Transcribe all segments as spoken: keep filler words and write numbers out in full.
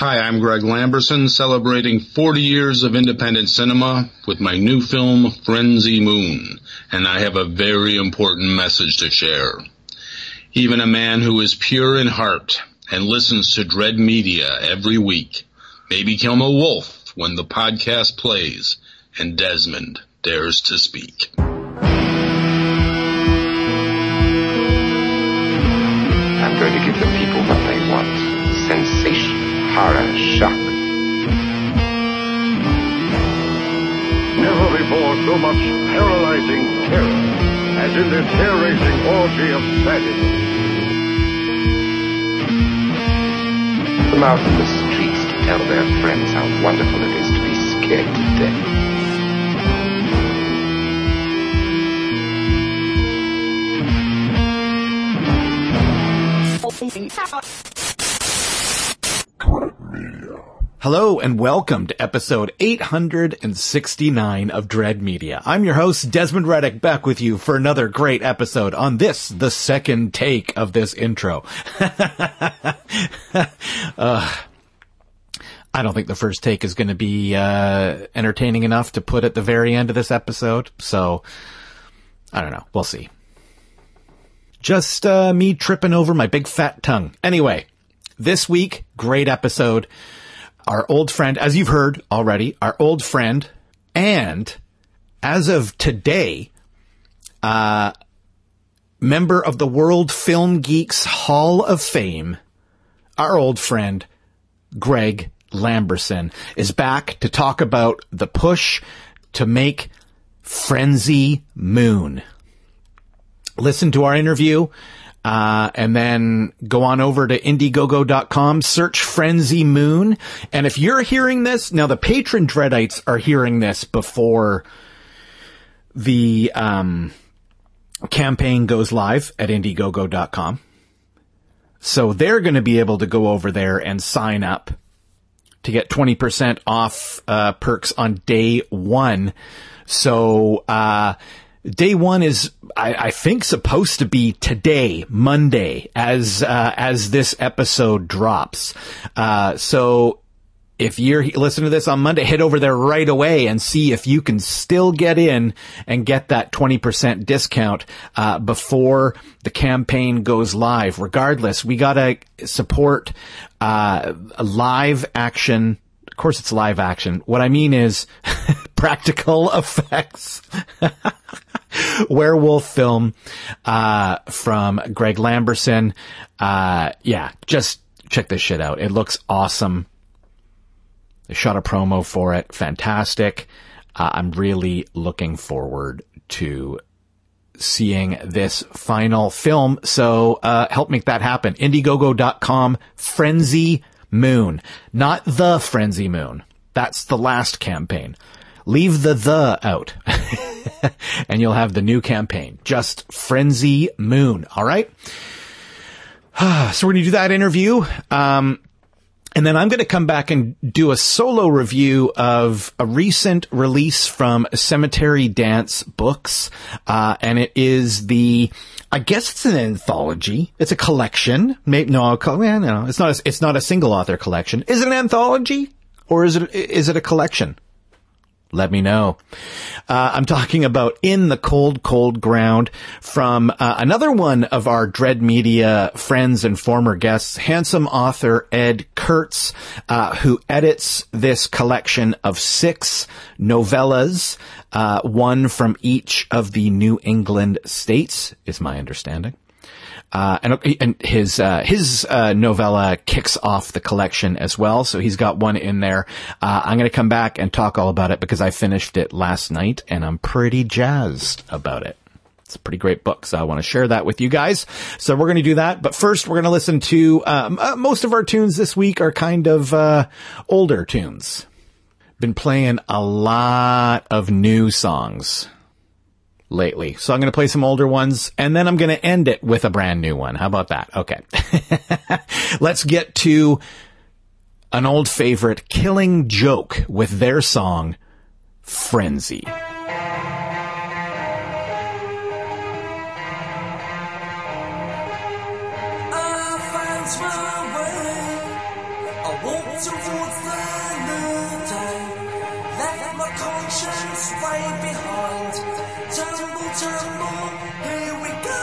Hi, I'm Greg Lamberson, celebrating forty years of independent cinema with my new film, Frenzy Moon, and I have a very important message to share. Even a man who is pure in heart and listens to Dread Media every week may become a wolf when the podcast plays and Desmond dares to speak. I'm going to give the people what they want. Sensation. Horror, shock. Never before so much paralyzing terror as in this hair-raising orgy of sadism. Come out in the streets to tell their friends how wonderful it is to be scared to death. Hello and welcome to episode eight hundred sixty-nine of Dread Media. I'm your host, Desmond Reddick, back with you for another great episode on this, the second take of this intro. uh, I don't think the first take is going to be uh entertaining enough to put at the very end of this episode, so I don't know. We'll see. Just uh me tripping over my big fat tongue. Anyway, this week, great episode. Our old friend, as you've heard already, our old friend, and as of today, uh, member of the World Film Geeks Hall of Fame, our old friend, Greg Lamberson, is back to talk about the push to make Frenzy Moon. Listen to our interview. Uh, and then go on over to Indiegogo dot com, search Frenzy Moon. And if you're hearing this, now the patron Dreadites are hearing this before the, um, campaign goes live at Indiegogo dot com. So they're going to be able to go over there and sign up to get twenty percent off, uh, perks on day one. So, uh, Day one is, I, I think, supposed to be today, Monday, as uh, as this episode drops. Uh, so if you're listening to this on Monday, head over there right away and see if you can still get in and get that twenty percent discount uh, before the campaign goes live. Regardless, we gotta support uh, a live action. Of course, it's live action. What I mean is practical effects. Werewolf film, uh, from Greg Lamberson. Uh, yeah, just check this shit out. It looks awesome. They shot a promo for it. Fantastic. Uh, I'm really looking forward to seeing this final film. So, uh, help make that happen. Indiegogo dot com, Frenzy Moon. Not the Frenzy Moon. That's the last campaign. Leave the the out. And you'll have the new campaign. Just Frenzy Moon. All right. So we're going to do that interview. Um, and then I'm going to come back and do a solo review of a recent release from Cemetery Dance Books. Uh, and it is the, I guess it's an anthology. It's a collection. Maybe, no, no, it's not a, it's not a single author collection. Is it an anthology or is it, is it a collection? Let me know. Uh, I'm talking about In the Cold, Cold Ground from uh, another one of our Dread Media friends and former guests, handsome author Ed Kurtz, uh, who edits this collection of six novellas, uh, one from each of the New England states, is my understanding. Uh, and, and his, uh, his, uh, novella kicks off the collection as well. So he's got one in there. Uh, I'm going to come back and talk all about it because I finished it last night and I'm pretty jazzed about it. It's a pretty great book. So I want to share that with you guys. So we're going to do that. But first we're going to listen to, um, uh, most of our tunes this week are kind of, uh, older tunes. Been playing a lot of new songs lately. So I'm going to play some older ones and then I'm going to end it with a brand new one. How about that? Okay. Let's get to an old favorite, Killing Joke, with their song Frenzy. I find my way. I want to towards the new day. Left my conscience way behind. Tumble, tumble, here we go.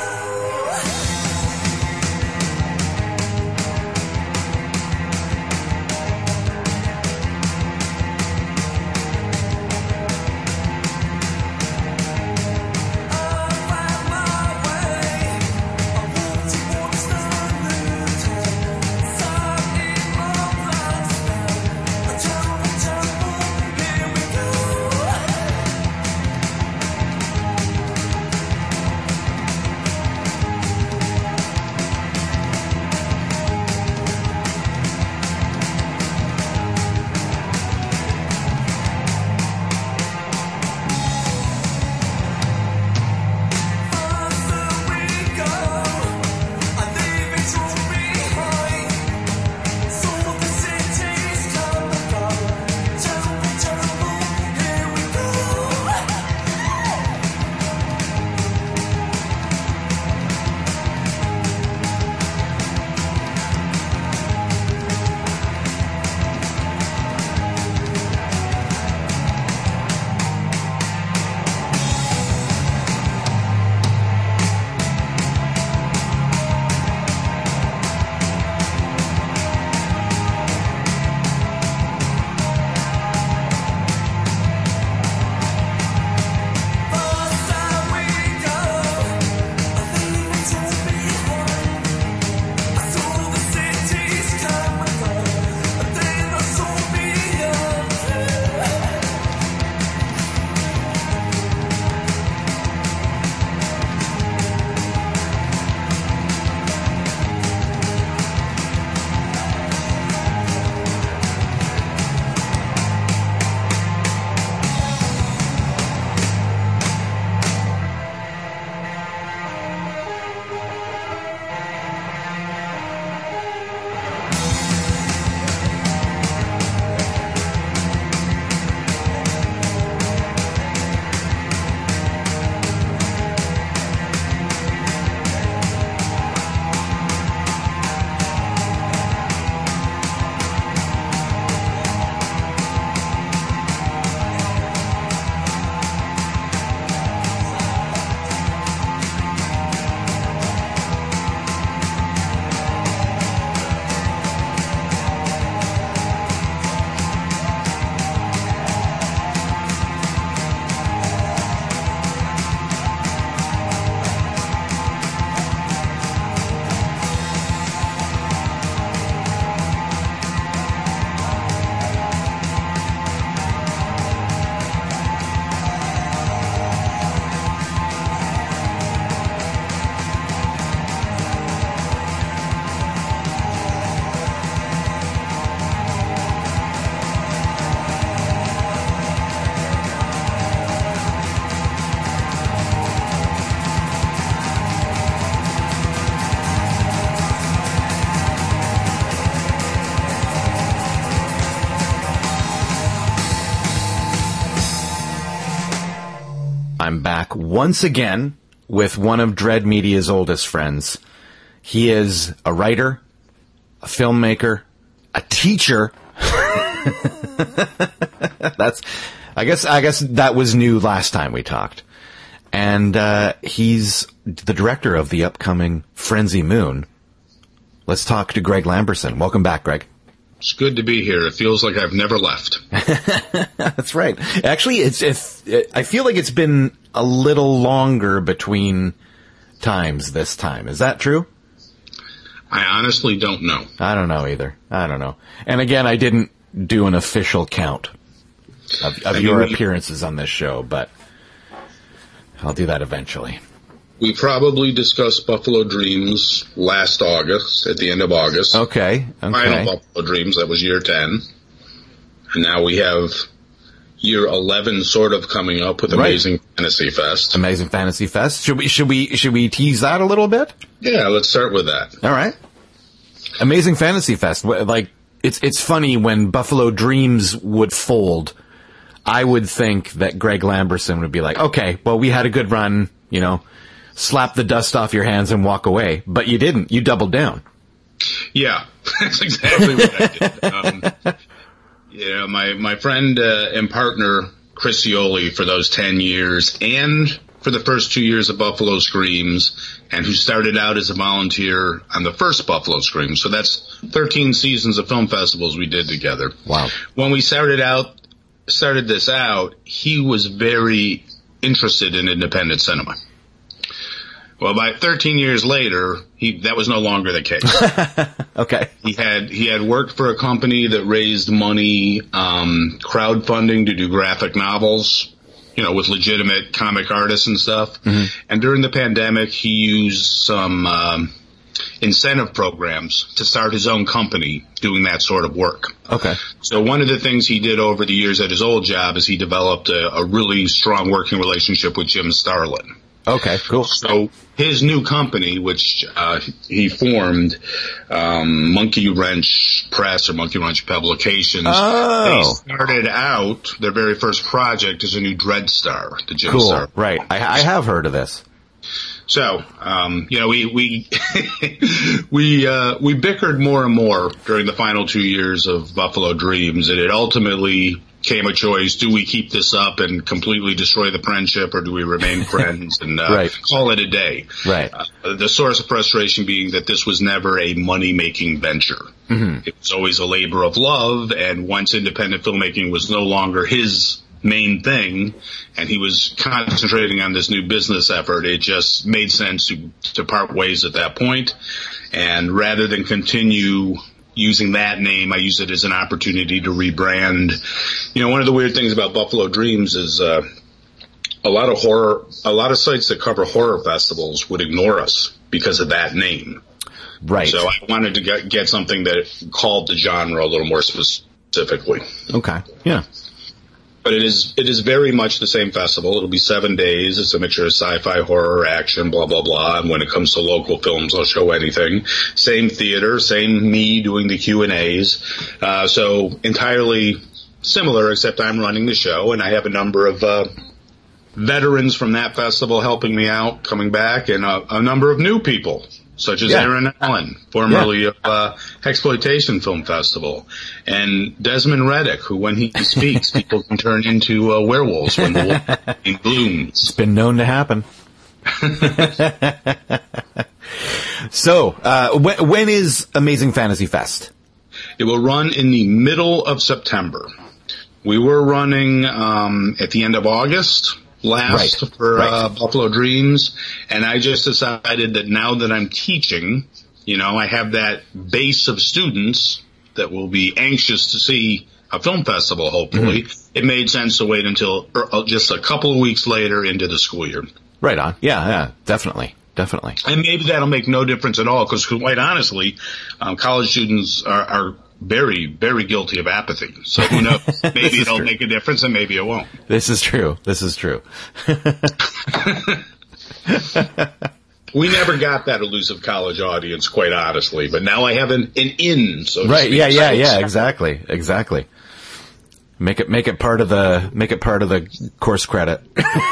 I'm back once again with one of Dread Media's oldest friends. He is a writer, a filmmaker, a teacher. That's, I guess, I guess that was new last time we talked. And, uh, he's the director of the upcoming Frenzy Moon. Let's talk to Greg Lamberson. Welcome back, Greg. It's good to be here. It feels like I've never left. That's right. Actually, it's, it's, it, I feel like it's been a little longer between times this time. Is that true? I honestly don't know. I don't know either. I don't know. And again, I didn't do an official count of, of I your mean, we, appearances on this show, but I'll do that eventually. We probably discussed Buffalo Dreams last August, at the end of August. Okay. Okay. Final Buffalo Dreams, that was year ten. And now we have year eleven sort of coming up with Amazing right. Fantasy Fest. Amazing Fantasy Fest. Should we, should we, should we tease that a little bit? Yeah, let's start with that. All right. Amazing Fantasy Fest. Like, it's, it's funny when Buffalo Dreams would fold, I would think that Greg Lamberson would be like, okay, well, we had a good run, you know, slap the dust off your hands and walk away. But you didn't. You doubled down. Yeah, that's exactly what I did. Um, my, my friend uh, and partner, Chris Cioli, for those ten years, and for the first two years of Buffalo Screams, and who started out as a volunteer on the first Buffalo Screams. So that's thirteen seasons of film festivals we did together. Wow. When we started out, started this out, he was very interested in independent cinema. Well, by thirteen years later, he, that was no longer the case. Okay. He had, he had worked for a company that raised money, um, crowdfunding to do graphic novels, you know, with legitimate comic artists and stuff. Mm-hmm. And during the pandemic, he used some, um, incentive programs to start his own company doing that sort of work. Okay. So one of the things he did over the years at his old job is he developed a, a really strong working relationship with Jim Starlin. Okay, cool. So his new company, which uh, he formed, um, Monkey Wrench Press or Monkey Wrench Publications, oh. they started out, their very first project is a new Dread Star, the Jim cool. Star. Right. I, I have heard of this. So, um, you know, we, we, we, uh, we bickered more and more during the final two years of Buffalo Dreams, and it ultimately came a choice. Do we keep this up and completely destroy the friendship, or do we remain friends and, uh, right. call it a day? Right. Uh, the source of frustration being that this was never a money-making venture. Mm-hmm. It was always a labor of love, and once independent filmmaking was no longer his main thing, and he was concentrating on this new business effort, it just made sense to, to part ways at that point. And rather than continue using that name, I use it as an opportunity to rebrand. You know, one of the weird things about Buffalo Dreams is uh, a lot of horror, a lot of sites that cover horror festivals would ignore us because of that name. Right. So I wanted to get, get something that called the genre a little more specifically. Okay. Yeah. But it is, it is very much the same festival. It'll be seven days. It's a mixture of sci-fi, horror, action, blah, blah, blah. And when it comes to local films, I'll show anything. Same theater, same me doing the Q and A's. Uh, so entirely similar, except I'm running the show, and I have a number of, uh, veterans from that festival helping me out, coming back, and a, a number of new people, such as yeah. Aaron Allen, formerly yeah. of uh, Exploitation Film Festival, and Desmond Reddick, who when he speaks, people can turn into uh, werewolves when the wolf blooms. It's been known to happen. So, uh, when, when is Amazing Fantasy Fest? It will run in the middle of September. We were running um, at the end of August last right. for right. Uh, Buffalo Dreams, and I just decided that now that I'm teaching, you know, I have that base of students that will be anxious to see a film festival, hopefully. Mm-hmm. It made sense to wait until er, just a couple of weeks later into the school year. Right on. Yeah, yeah, definitely. Definitely. And maybe that'll make no difference at all, because quite honestly, um, college students are, are very, very guilty of apathy. So who knows? Maybe it'll true. make a difference and maybe it won't. This is true. This is true. We never got that elusive college audience, quite honestly, but now I have an, an in, so to right, speak. yeah, yeah, yeah, exactly, exactly. Make it, make it part of the, make it part of the course credit.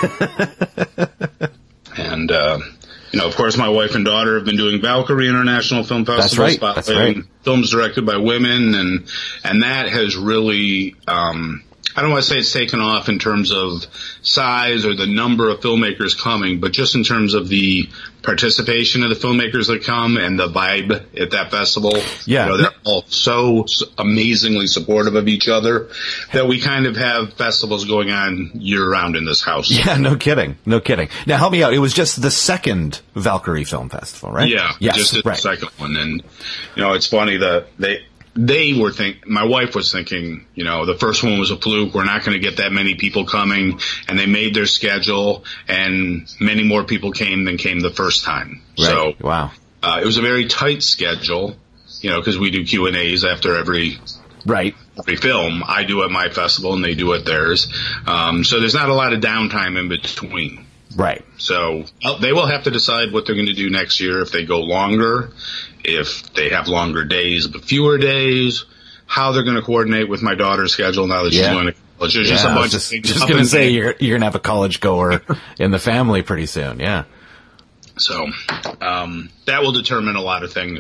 And, uh, you know, of course, my wife and daughter have been doing Valkyrie International Film Festival, That's right. That's right. films directed by women, and and that has really, um, I don't want to say it's taken off in terms of size or the number of filmmakers coming, but just in terms of the participation of the filmmakers that come and the vibe at that festival. Yeah. You know, they're all so amazingly supportive of each other that we kind of have festivals going on year round in this house. Yeah, no kidding. No kidding. Now help me out. It was just the second Valkyrie Film Festival, right? Yeah. Yes, just the right. second one. And, you know, it's funny that they, They were think. My wife was thinking, you know, the first one was a fluke. We're not going to get that many people coming, and they made their schedule, and many more people came than came the first time. Right. So, wow, uh, it was a very tight schedule, you know, because we do Q and A's after every right every film. I do at my festival, and they do at theirs. Um, so there's not a lot of downtime in between. Right. So uh, they will have to decide what they're going to do next year, if they go longer, if they have longer days but fewer days, how they're going to coordinate with my daughter's schedule now that she's yeah. going to college. There's yeah, just a bunch just, of things. Just going to say you're, you're going to have a college goer in the family pretty soon, yeah. So um, that will determine a lot of things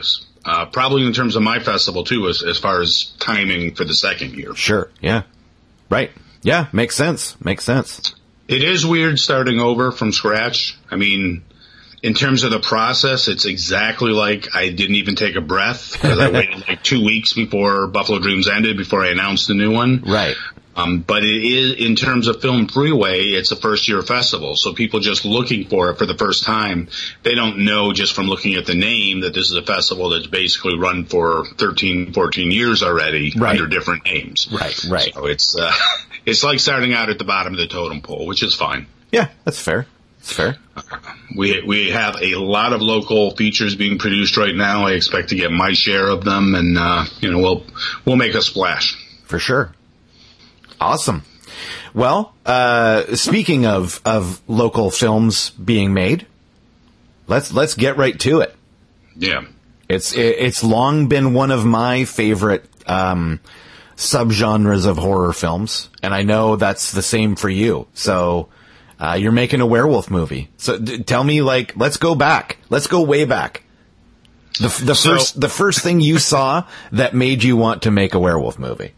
Uh, probably in terms of my festival, too, as, as far as timing for the second year. Sure, yeah. Right. Yeah, makes sense. Makes sense. It is weird starting over from scratch. I mean, in terms of the process, it's exactly like I didn't even take a breath because I waited like two weeks before Buffalo Dreams ended before I announced the new one. Right. Um, but it is, in terms of Film Freeway, it's a first year festival. So people just looking for it for the first time, they don't know just from looking at the name that this is a festival that's basically run for thirteen, fourteen years already Right. under different names. Right, right. So it's, uh, it's like starting out at the bottom of the totem pole, which is fine. Yeah, that's fair. That's fair. We, we have a lot of local features being produced right now. I expect to get my share of them and, uh, you know, we'll, we'll make a splash. For sure. Awesome. Well, uh, speaking of, of local films being made, let's, let's get right to it. Yeah. It's, it, it's long been one of my favorite, um, subgenres of horror films. And I know that's the same for you. So, uh, you're making a werewolf movie. So d- tell me, like, let's go back. Let's go way back. The, the So- first, the first thing you saw that made you want to make a werewolf movie.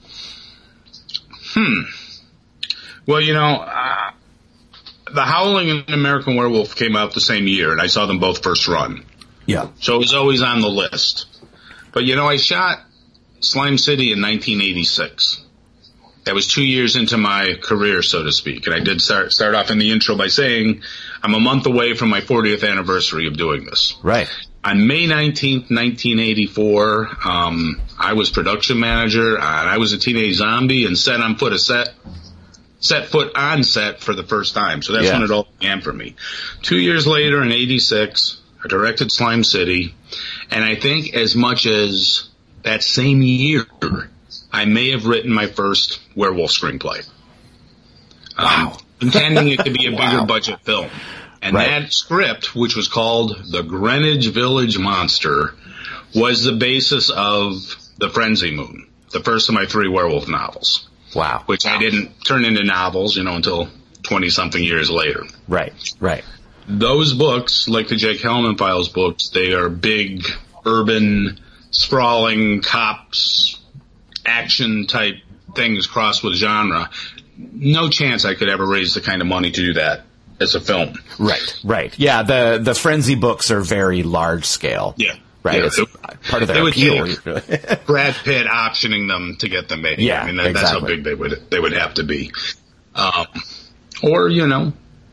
Hmm. Well, you know, uh, The Howling and American Werewolf came out the same year, and I saw them both first run. Yeah. So it was always on the list. But, you know, I shot Slime City in nineteen eighty-six. That was two years into my career, so to speak. And I did start, start off in the intro by saying I'm a month away from my fortieth anniversary of doing this. Right. On May nineteenth, nineteen eighty-four, um, I was production manager, and I was a teenage zombie and set on foot a set, set foot on set for the first time. So that's Yeah. when it all began for me. Two years later, in eighty-six, I directed Slime City, and I think as much as that same year, I may have written my first werewolf screenplay. Wow. Um, intending it to be a bigger Wow. budget film. And Right. that script, which was called The Greenwich Village Monster, was the basis of The Frenzy Moon, the first of my three werewolf novels, Wow. which I didn't turn into novels, you know, until twenty-something years later. Right. Right. Those books, like the Jake Hellman Files books, they are big, urban, sprawling cops, action-type things crossed with genre. No chance I could ever raise the kind of money to do that as a film. Right. Right. Yeah. The the frenzy books are very large scale. Yeah. Right. Yeah, It's it- part of they their would appeal. take Brad Pitt optioning them to get them made. Yeah, I mean, that, that's how exactly. big they would they would have to be. Um, or, you know,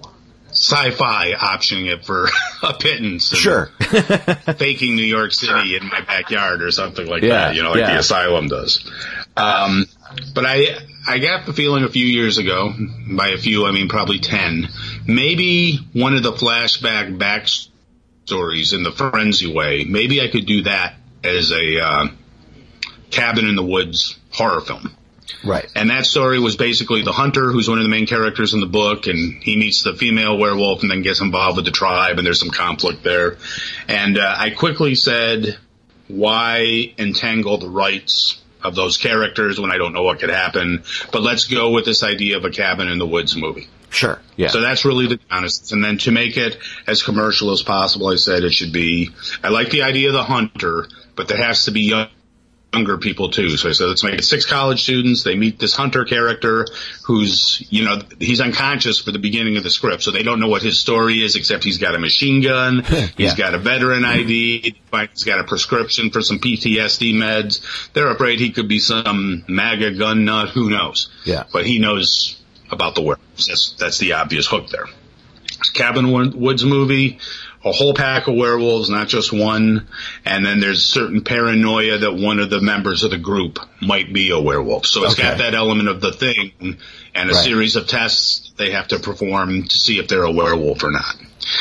sci-fi optioning it for a pittance. and Sure. faking New York City in my backyard or something like Yeah, that, you know, like yeah. the Asylum does. Um, but I, I got the feeling a few years ago, by a few I mean probably ten, maybe one of the flashback backstories in the Frenzy way, maybe I could do that as a uh, cabin in the woods horror film. Right. And that story was basically the hunter, who's one of the main characters in the book, and he meets the female werewolf and then gets involved with the tribe, and there's some conflict there. And uh, I quickly said, why entangle the rights of those characters when I don't know what could happen? But let's go with this idea of a cabin in the woods movie. Sure. Yeah. So that's really the genesis. And then to make it as commercial as possible, I said it should be, I like the idea of the hunter, but there has to be young, younger people too. So I said, let's make it six college students. They meet this hunter character who's, you know, he's unconscious for the beginning of the script. So they don't know what his story is, except he's got a machine gun. Yeah. He's got a veteran I D. He's got a prescription for some P T S D meds. They're afraid he could be some MAGA gun nut. Who knows? Yeah. But he knows about the werewolves. That's, that's the obvious hook there. Cabin Woods movie, a whole pack of werewolves, not just one. And then there's certain paranoia that one of the members of the group might be a werewolf. So it's Okay. got that element of the thing and a Right. series of tests they have to perform to see if they're a werewolf or not.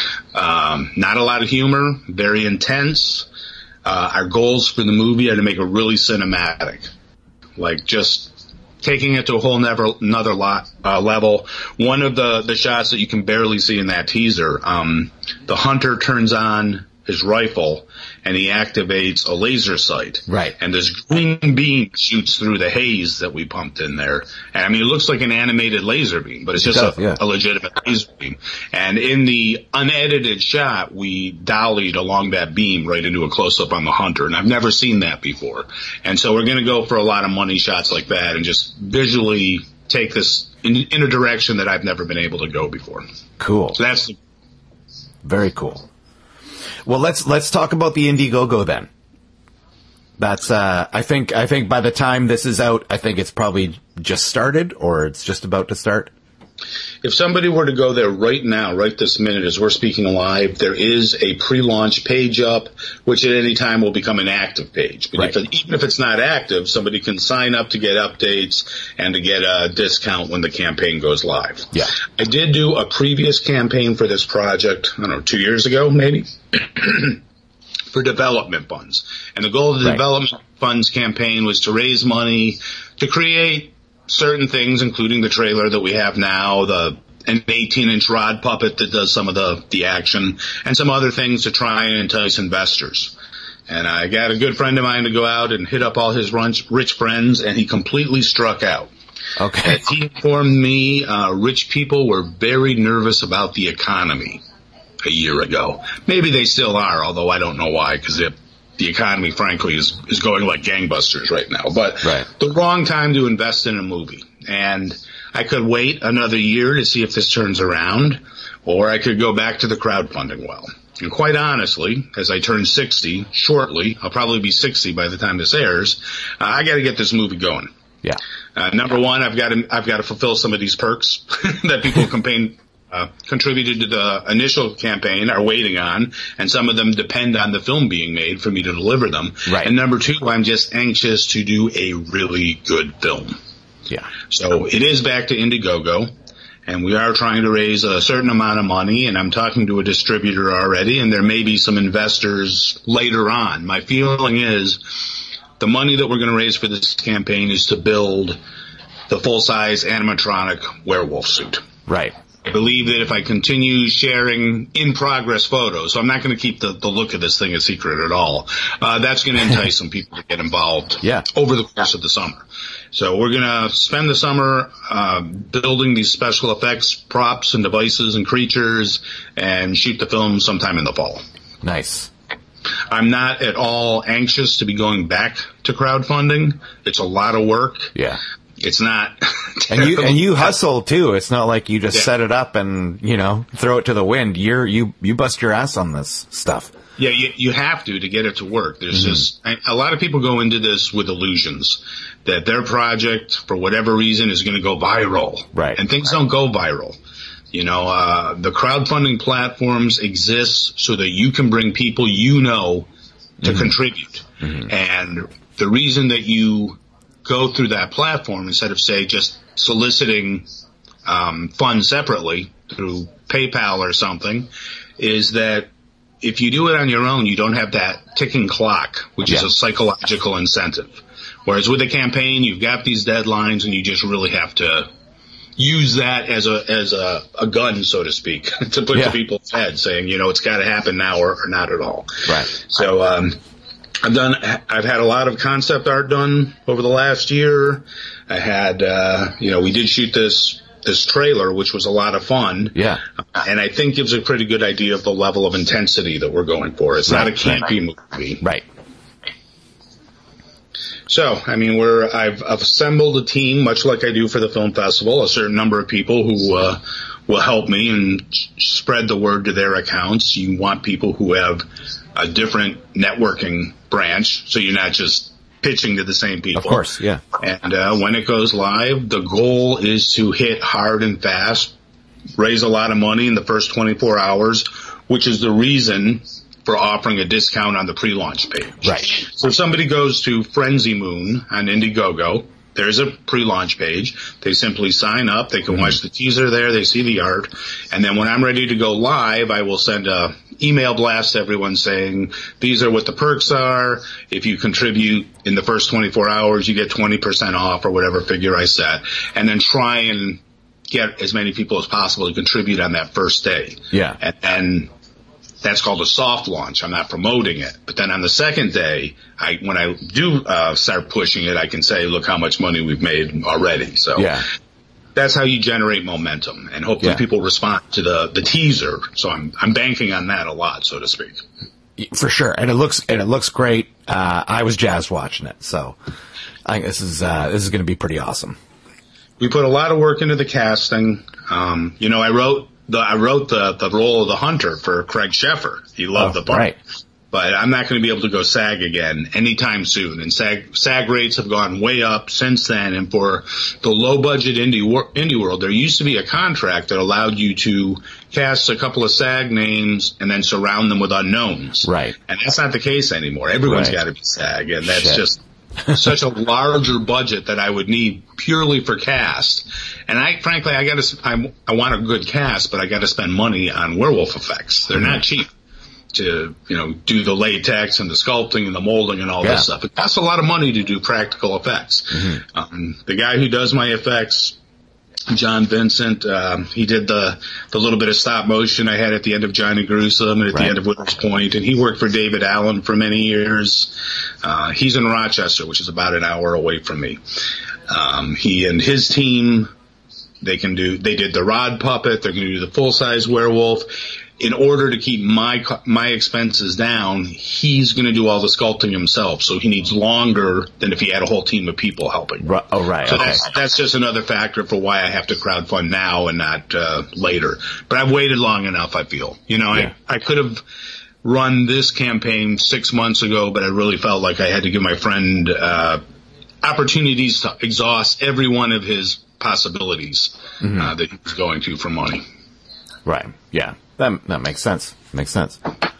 Um, not a lot of humor, very intense. Uh, our goals for the movie are to make it really cinematic. Like just taking it to a whole never, another lot, uh, level. One of the, the shots that you can barely see in that teaser, um, the hunter turns on his rifle, and he activates a laser sight. Right. And this green beam shoots through the haze that we pumped in there. And I mean, it looks like an animated laser beam, but it's just does, a, yeah. a legitimate laser beam. And in the unedited shot, we dollied along that beam right into a close-up on the hunter. And I've never seen that before. And so we're going to go for a lot of money shots like that and just visually take this in, in a direction that I've never been able to go before. Cool. So that's the Very cool. Well, let's let's talk about the Indiegogo then. That's uh, I think I think by the time this is out, I think it's probably just started or it's just about to start. If somebody were to go there right now, right this minute as we're speaking live, there is a pre-launch page up, which at any time will become an active page. But Right. if, even if it's not active, somebody can sign up to get updates and to get a discount when the campaign goes live. Yeah. I did do a previous campaign for this project, I don't know, two years ago maybe, for development funds. And the goal of the Right. development funds campaign was to raise money to create certain things, including the trailer that we have now, the an eighteen inch rod puppet that does some of the, the action, and some other things to try and entice investors. And I got a good friend of mine to go out and hit up all his rich, rich friends, and he completely struck out. Okay. As he informed me, uh, rich people were very nervous about the economy a year ago. Maybe they still are, although I don't know why, because the, the economy, frankly, is, is going like gangbusters right now. But Right. the wrong time to invest in a movie. And I could wait another year to see if this turns around, or I could go back to the crowdfunding well. And quite honestly, as I turn sixty shortly, I'll probably be sixty by the time this airs, uh, I got to get this movie going. Yeah. Uh, number one, I've got to I've got to fulfill some of these perks that people campaign uh, contributed to the initial campaign are waiting on, and some of them depend on the film being made for me to deliver them. Right. And number two, I'm just anxious to do a really good film. Yeah. So it is back to Indiegogo, and we are trying to raise a certain amount of money, and I'm talking to a distributor already, and there may be some investors later on. My feeling is the money that we're going to raise for this campaign is to build the full-size animatronic werewolf suit. Right. I believe that if I continue sharing in-progress photos, so I'm not going to keep the, the look of this thing a secret at all, uh, that's going to entice some people to get involved Yeah. over the course of the summer. So we're going to spend the summer uh, building these special effects, props and devices and creatures, and shoot the film sometime in the fall. Nice. I'm not at all anxious to be going back to crowdfunding. It's a lot of work. Yeah. It's not. And you and you hustle too. It's not like you just Yeah. set it up and, you know, throw it to the wind. You're you you bust your ass on this stuff. Yeah, you, you have to to get it to work. There's Mm-hmm. just I, a lot of people go into this with illusions that their project, for whatever reason, is going to go viral. Right. And things don't go viral. You know, uh, the crowdfunding platforms exist so that you can bring people you know to Mm-hmm. contribute. And the reason that you go through that platform instead of, say, just soliciting um, funds separately through PayPal or something is that if you do it on your own, you don't have that ticking clock, which is Yeah. a psychological incentive. Whereas with a campaign, you've got these deadlines and you just really have to use that as a as a, a gun, so to speak, to put Yeah. to people's heads, saying, you know, it's got to happen now or, or not at all. Right. So um, I've done. I've had a lot of concept art done over the last year. I had, uh, you know, we did shoot this this trailer, which was a lot of fun. Yeah. And I think gives a pretty good idea of the level of intensity that we're going for. It's not a Right, campy movie. Right. So, I mean, we're, I've, I've assembled a team, much like I do for the film festival, a certain number of people who, uh, will help me and spread the word to their accounts. You want people who have a different networking branch, so you're not just pitching to the same people. Of course, yeah. And, uh, when it goes live, the goal is to hit hard and fast, raise a lot of money in the first twenty-four hours, which is the reason for offering a discount on the pre-launch page. Right. So if somebody goes to Frenzy Moon on Indiegogo, there's a pre-launch page. They simply sign up. They can watch the teaser there. They see the art. And then when I'm ready to go live, I will send a email blast to everyone saying, these are what the perks are. If you contribute in the first twenty-four hours, you get twenty percent off or whatever figure I set. And then try and get as many people as possible to contribute on that first day. Yeah. And then that's called a soft launch. I'm not promoting it. But then on the second day, I when I do uh, start pushing it, I can say, look how much money we've made already. So Yeah. that's how you generate momentum, and hopefully Yeah. people respond to the, the teaser. So I'm I'm banking on that a lot, so to speak. For sure. And it looks, and it looks great. Uh, I was jazzed watching it. So I think this is, uh, this is going to be pretty awesome. We put a lot of work into the casting. Um, you know, I wrote the I wrote the the role of the hunter for Craig Sheffer. He loved Oh, the part. right. But I'm not going to be able to go SAG again anytime soon. And SAG SAG rates have gone way up since then. And for the low budget indie wor- indie world, there used to be a contract that allowed you to cast a couple of SAG names and then surround them with unknowns. Right. And that's not the case anymore. Everyone's Right. got to be SAG, and that's Shit. just such a larger budget that I would need purely for cast. And I, frankly, I got to, I, I want a good cast, but I got to spend money on werewolf effects. They're not cheap to, you know, do the latex and the sculpting and the molding and all Yeah. this stuff. It costs a lot of money to do practical effects. Um, the guy who does my effects, John Vincent, um, he did the the little bit of stop motion I had at the end of Johnny Gruesome and at Right. the end of Winter's Point, and he worked for David Allen for many years. Uh, he's in Rochester, which is about an hour away from me. Um, he and his team, they can do, they did the rod puppet, they're going to do the full-size werewolf. In order to keep my co- my expenses down, he's going to do all the sculpting himself, so he needs longer than if he had a whole team of people helping. Ru- Oh, right. So Okay. that's, that's just another factor for why I have to crowdfund now and not uh, later. But I've waited long enough, I feel. You know, Yeah. I, I could have run this campaign six months ago, but I really felt like I had to give my friend uh, opportunities to exhaust every one of his possibilities Mm-hmm. uh, that he was going to for money. Right. Yeah. That that makes sense. Makes sense.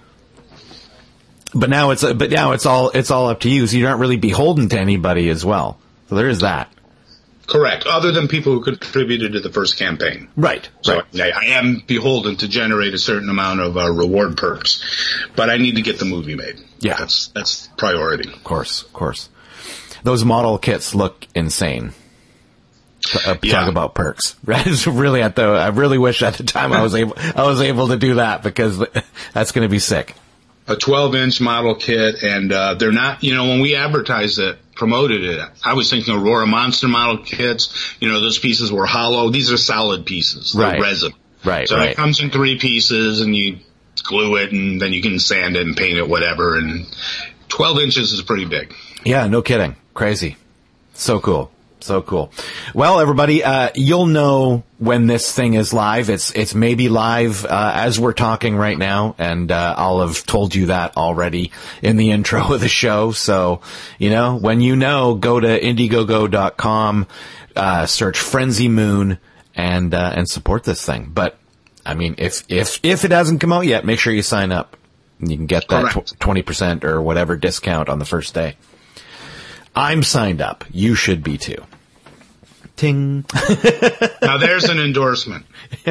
But now it's but now it's all it's all up to you. So you're not really beholden to anybody as well. So there is that. Correct. Other than people who contributed to the first campaign. Right. So Right. I, I am beholden to generate a certain amount of uh, reward perks, but I need to get the movie made. Yeah. That's that's priority. Of course. Of course. Those model kits look insane. Uh, Yeah. Talk about perks. Right? It's really at the. I really wish at the time I was able. I was able to do that because that's going to be sick. A twelve inch model kit, and uh, they're not. You know, when we advertised it, promoted it, I was thinking Aurora Monster model kits. You know, those pieces were hollow. These are solid pieces. They're Right. resin. Right. So right. it comes in three pieces, and you glue it, and then you can sand it and paint it, whatever. And twelve inches is pretty big. Yeah, no kidding. Crazy. So cool. So cool. Well, everybody, uh, you'll know when this thing is live. It's, it's maybe live, uh, as we're talking right now. And, uh, I'll have told you that already in the intro of the show. So, you know, when you know, go to Indiegogo dot com, uh, search Frenzy Moon and, uh, and support this thing. But, I mean, if, if, if it hasn't come out yet, make sure you sign up. You can get that Correct. twenty percent or whatever discount on the first day. I'm signed up. You should be too. Ting. Now there's an endorsement.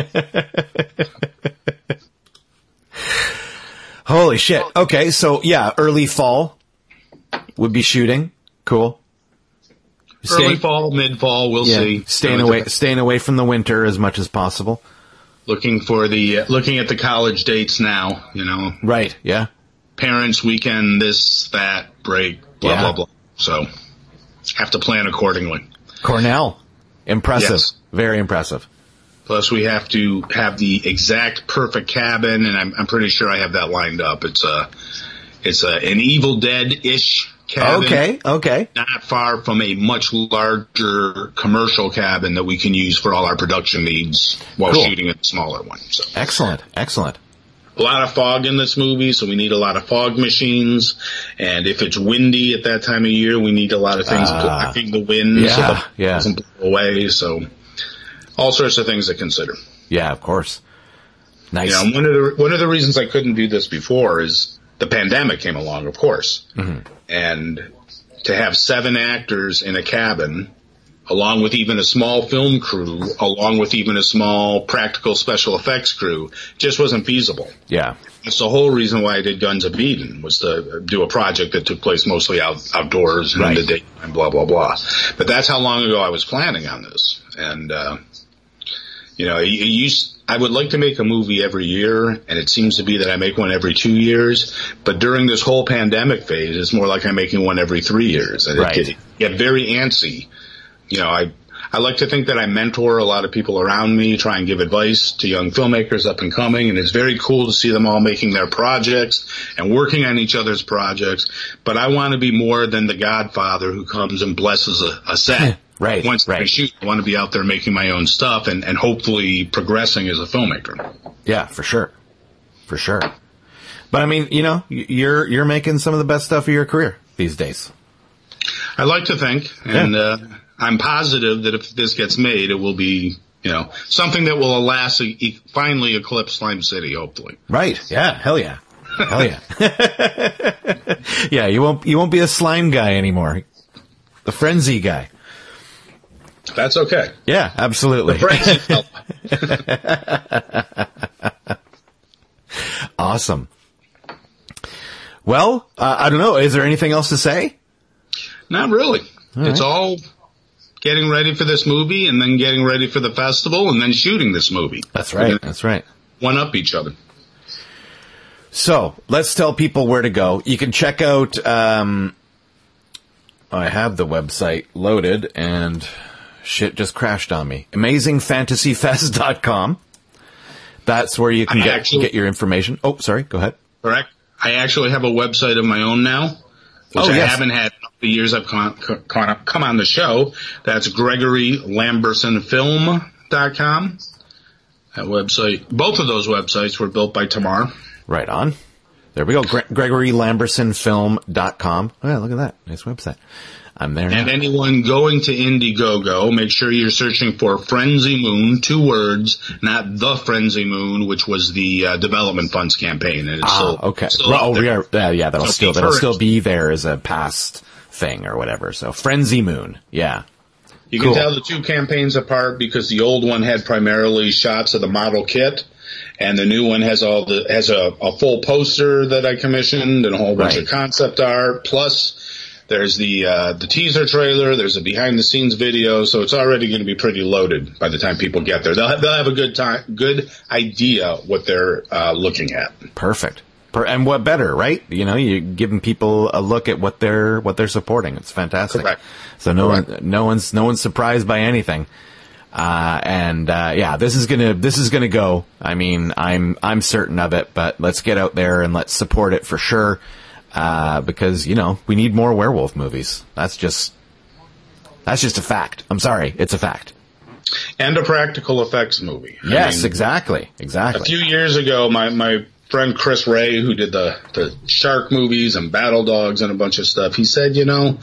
Holy shit. Okay, so yeah, early fall would be shooting. Cool. Early Stay- fall, mid fall, we'll yeah, see. staying away, staying away from the winter as much as possible. Looking for the uh, looking at the college dates now. You know, Right. Yeah. parents' weekend, this, that, break, blah Yeah. blah blah. So have to plan accordingly. Cornell. Impressive. Yes. Very impressive. Plus, we have to have the exact perfect cabin, and I'm, I'm pretty sure I have that lined up. It's a, it's a, an Evil Dead-ish cabin. Okay. Okay. Not far from a much larger commercial cabin that we can use for all our production needs while Cool. shooting a smaller one. So Excellent. Excellent. a lot of fog in this movie, so we need a lot of fog machines. And if it's windy at that time of year, we need a lot of things Ah. blocking the wind so Yeah, that it yeah. doesn't blow away. So all sorts of things to consider. Yeah, of course. Nice. You know, one of the one of the reasons I couldn't do this before is the pandemic came along, of course, Mm-hmm. and to have seven actors in a cabin, along with even a small film crew, along with even a small practical special effects crew, just wasn't feasible. Yeah. That's the whole reason why I did Guns of Eden, was to do a project that took place mostly out, outdoors and Right. in the day and blah, blah, blah. But that's how long ago I was planning on this. And, uh, you know, it used, I I would like to make a movie every year, and it seems to be that I make one every two years. But during this whole pandemic phase, it's more like I'm making one every three years. And Right. it get, get very antsy. You know, I I like to think that I mentor a lot of people around me, try and give advice to young filmmakers up and coming, and it's very cool to see them all making their projects and working on each other's projects. But I want to be more than the Godfather who comes and blesses a, a set. Right, Once I right. shoot, I want to be out there making my own stuff and, and hopefully progressing as a filmmaker. Yeah, for sure. For sure. But I mean, you know, y- you're, you're making some of the best stuff of your career these days. I like to think, and Yeah. uh, I'm positive that if this gets made, it will be, you know, something that will alas e- finally eclipse Slime City, hopefully. Right. Yeah. Hell yeah. Hell yeah. Yeah. You won't, you won't be a slime guy anymore. The frenzy guy. That's okay. Yeah, absolutely. Awesome. Well, uh, I don't know. Is there anything else to say? Not really. All it's right. all getting ready for this movie and then getting ready for the festival and then shooting this movie. That's We're right. gonna That's right. One up each other. So let's tell people where to go. You can check out, um, I have the website loaded and shit just crashed on me. amazing fantasy fest dot com. That's where you can I get, actually- get your information. Oh, sorry. Go ahead. Correct. I actually have a website of my own now, which Oh, I yes. haven't had in the years I've come, come, come on the show. That's Gregory Lamberson Film dot com. That website, both of those websites were built by Tamar. Right on. There we go. Gre- Gregory Lamberson Film dot com. Oh, yeah, look at that. Nice website. I'm there now. And anyone going to Indiegogo, make sure you're searching for Frenzy Moon, two words, not The Frenzy Moon, which was the uh, development funds campaign. And it's Ah, still, okay. still Well, out oh, there. yeah, yeah, yeah, that'll So still, be that'll encouraged. still be there as a past thing or whatever. So Frenzy Moon. Yeah. You Cool. can tell the two campaigns apart because the old one had primarily shots of the model kit, and the new one has all the has a, a full poster that I commissioned and a whole bunch Right. of concept art. Plus, there's the uh, the teaser trailer. There's a behind the scenes video, so it's already going to be pretty loaded by the time people get there. They'll have, they'll have a good time, good idea what they're uh, looking at. Perfect. Per- and what better, right? You know, you're giving people a look at what they're, what they're supporting. It's fantastic. Correct. So no Correct. one, no one's, no one's surprised by anything. Uh, and, uh, yeah, this is gonna, this is gonna go. I mean, I'm, I'm certain of it, but let's get out there and let's support it for sure. Uh, because, you know, we need more werewolf movies. That's just, that's just a fact. I'm sorry. It's a fact. And a practical effects movie. I Yes, mean, exactly. Exactly. A few years ago, my, my friend Chris Ray, who did the, the shark movies and Battle Dogs and a bunch of stuff, he said, you know,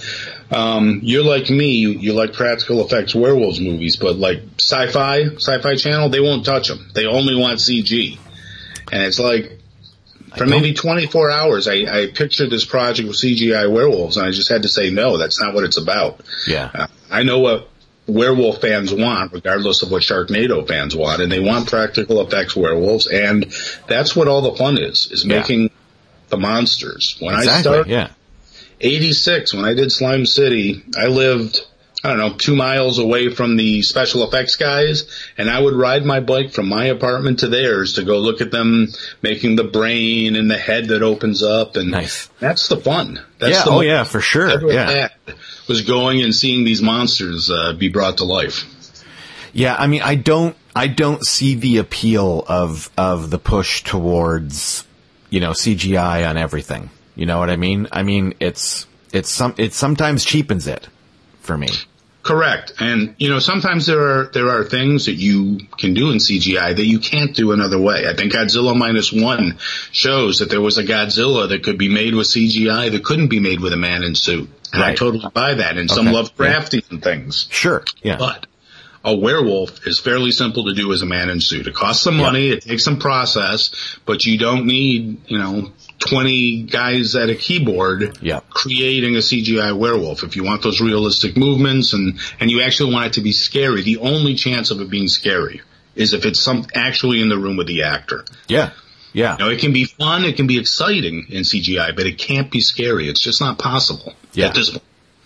um, you're like me, you, you like practical effects werewolves movies, but like sci-fi, sci-fi channel, they won't touch them. They only want C G. And it's like, for maybe twenty-four hours, I, I pictured this project with C G I werewolves, and I just had to say, no, that's not what it's about. Yeah. Uh, I know what werewolf fans want, regardless of what Sharknado fans want, and they want practical effects werewolves, and that's what all the fun is, is Yeah. making the monsters. When I Exactly. started, Yeah. eighty-six, when I did Slime City, I lived, I don't know, two miles away from the special effects guys, and I would ride my bike from my apartment to theirs to go look at them making the brain and the head that opens up, and Nice. that's the fun. That's Yeah. the Oh, mo- yeah, for sure. ever Yeah. had was going and seeing these monsters uh, be brought to life. Yeah, I mean, I don't, I don't see the appeal of, of the push towards, you know, C G I on everything. You know what I mean? I mean, it's, it's some, it sometimes cheapens it for me. Correct. And, you know, sometimes there are, there are things that you can do in C G I that you can't do another way. I think Godzilla Minus One shows that there was a Godzilla that could be made with C G I that couldn't be made with a man in suit. And I Right. totally buy that. And some Okay. Lovecraftian things. Sure. Yeah. But a werewolf is fairly simple to do as a man in suit. It costs some money, it takes some process, but you don't need, you know, twenty guys at a keyboard Yeah. creating a C G I werewolf. If you want those realistic movements and, and you actually want it to be scary, the only chance of it being scary is if it's some actually in the room with the actor. Yeah. Yeah. Now, it can be fun, it can be exciting in C G I, but it can't be scary. It's just not possible Yeah. at this point.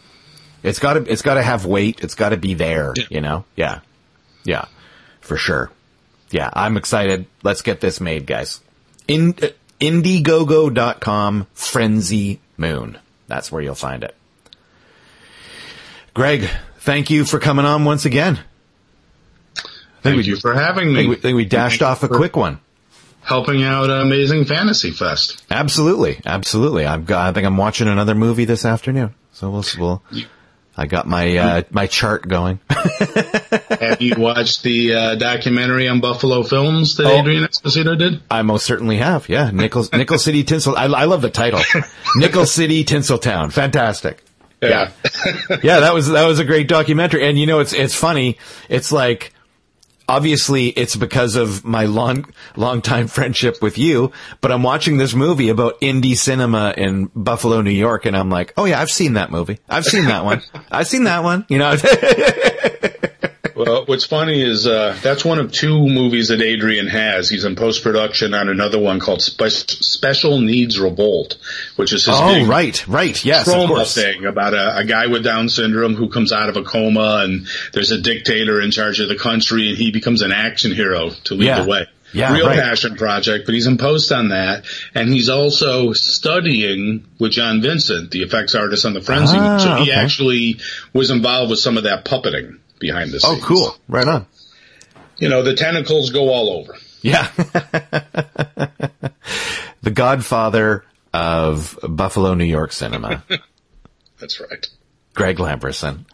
It's gotta, it's gotta have weight. It's gotta be there, Yeah. you know? Yeah. Yeah. For sure. yeah, I'm excited. Let's get this made, guys. In, uh, Indiegogo dot com, Frenzy Moon. That's where you'll find it. Greg, thank you for coming on once again. Thank we, you for having me. I think we, I think we dashed off a quick one. Helping out Amazing Fantasy Fest. Absolutely, absolutely. I've got, I think I'm watching another movie this afternoon. So we'll, we'll I got my uh, my chart going. Have you watched the uh, documentary on Buffalo Films that Oh. Adrian Esposito did? I most certainly have. Yeah, Nickel Nickel City Tinsel. I, I love the title. Nickel City Tinseltown. Fantastic. Yeah. Yeah, that was that was a great documentary. And you know, it's it's funny. It's like, obviously it's because of my long long time friendship with you, but I'm watching this movie about indie cinema in Buffalo, New York, and I'm like, oh yeah, I've seen that movie. I've seen that one. I've seen that one. You know. Well, what's funny is uh, that's one of two movies that Adrian has. He's in post-production on another one called Spe- Special Needs Revolt, which is his Oh, big right, right. Yes, of trauma course. thing about a, a guy with Down syndrome who comes out of a coma, and there's a dictator in charge of the country, and he becomes an action hero to lead Yeah. the way. Yeah, Real right. passion project, but he's in post on that, and he's also studying with John Vincent, the effects artist on the Frenzy. Ah, so he okay. actually was involved with some of that puppeting behind the Oh, scenes. cool. Right on. You know, the tentacles go all over. Yeah. The godfather of Buffalo, New York cinema. That's right. Greg Lamberson.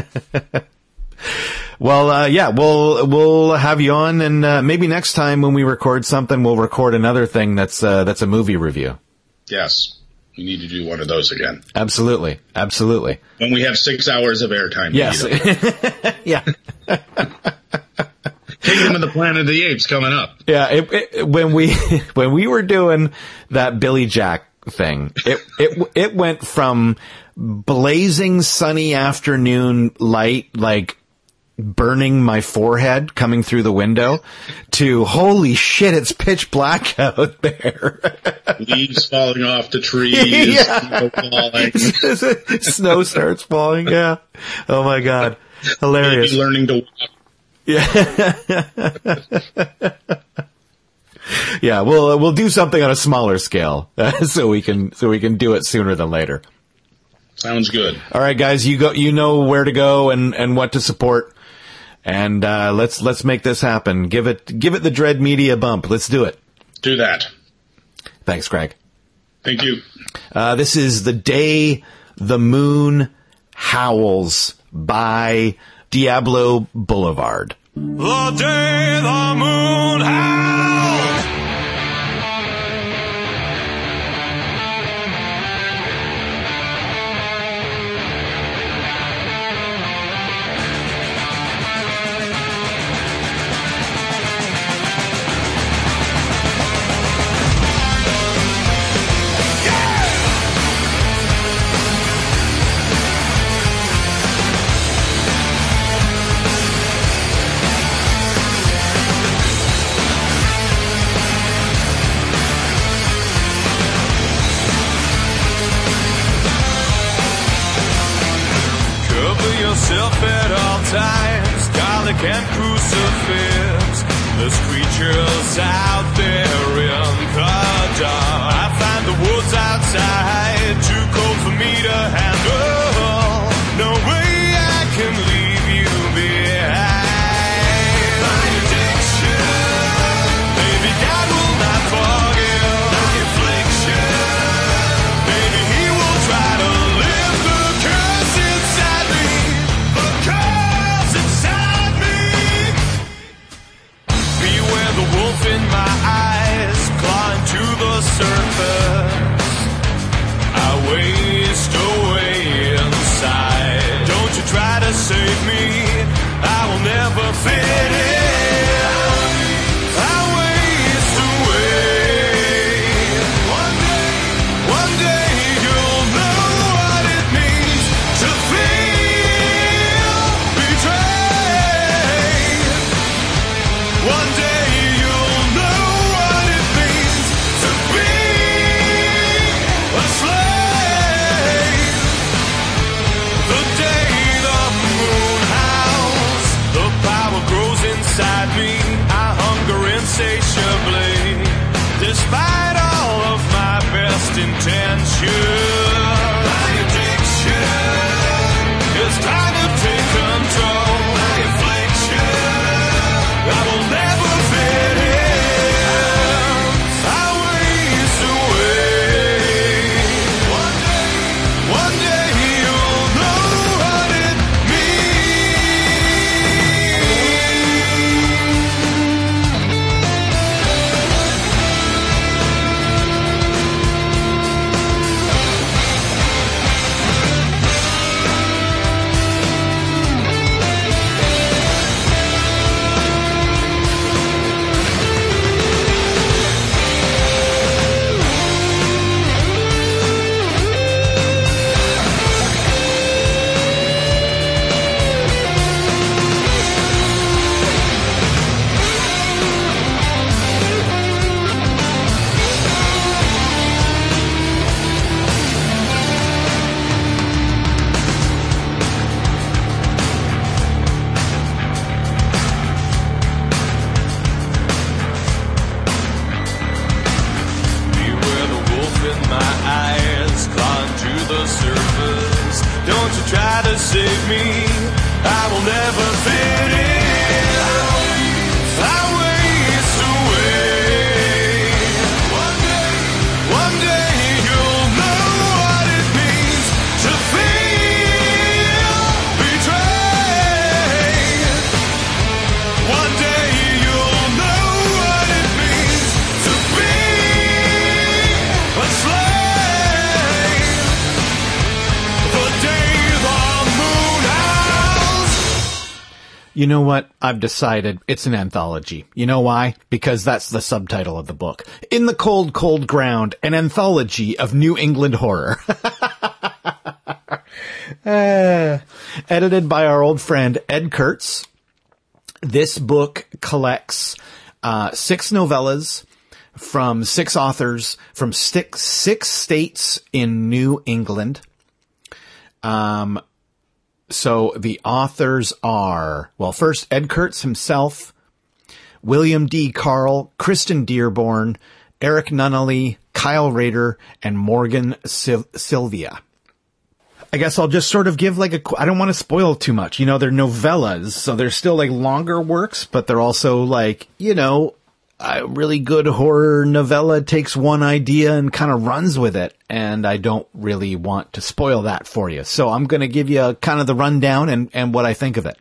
Well, uh, yeah, we'll, we'll have you on, and, uh, maybe next time when we record something, we'll record another thing that's, uh, that's a movie review. Yes. We need to do one of those again. Absolutely. Absolutely. When we have six hours of airtime. to Yes. eat up. Yeah. Kingdom of the Planet of the Apes coming up. Yeah. It, it, when we, when we were doing that Billy Jack thing, it, it, it went from blazing sunny afternoon light, like, burning my forehead coming through the window, to holy shit, it's pitch black out there. Leaves falling off the trees. Yeah. Snow falling. Snow starts falling. Yeah. Oh my God. Hilarious. Maybe learning to walk. Yeah. Yeah. We'll, we'll do something on a smaller scale uh, so we can, so we can do it sooner than later. Sounds good. All right, guys, you go, you know where to go and, and what to support. And, uh, let's, let's make this happen. Give it, give it the Dread Media bump. Let's do it. Do that. Thanks, Greg. Thank you. Uh, this is The Day the Moon Howls by Diablo Boulevard. The day the moon howls. Cover yourself at all times, garlic and crucifix. There's creatures out there in the dark. I find the woods outside too cold for me to handle. No way I can leave you behind. My addiction, maybe God will not forgive. My affliction, maybe He will try to lift the curse inside me. The curse inside me. Beware the wolf in my eyes, clawing to the surface. I waste away inside. Don't you try to save me, I will never fit in. I waste away. One day, one day you'll know what it means to feel betrayed. One day you'll know what it means to be a slave. The day the moon howls, the power grows me. I will never fit in. I waste away. One day, one day you'll know what it means to feel betrayed. One day you'll know what it means to be a slave. The day the moon howls. You know what? I've decided it's an anthology. You know why? Because that's the subtitle of the book. In the Cold, Cold Ground, an anthology of New England horror. uh, edited by our old friend Ed Kurtz. This book collects uh, six novellas from six authors from six, six states in New England. Um, so the authors are, well, first Ed Kurtz himself, William D. Carl, Kristen Dearborn, Eric Nunnally, Kyle Rader, and Morgan Sil- Sylvia. I guess I'll just sort of give like a, qu- I don't want to spoil too much. You know, they're novellas, so they're still like longer works, but they're also like, you know, a really good horror novella takes one idea and kind of runs with it. And I don't really want to spoil that for you. So I'm going to give you a, kind of the rundown and, and what I think of it.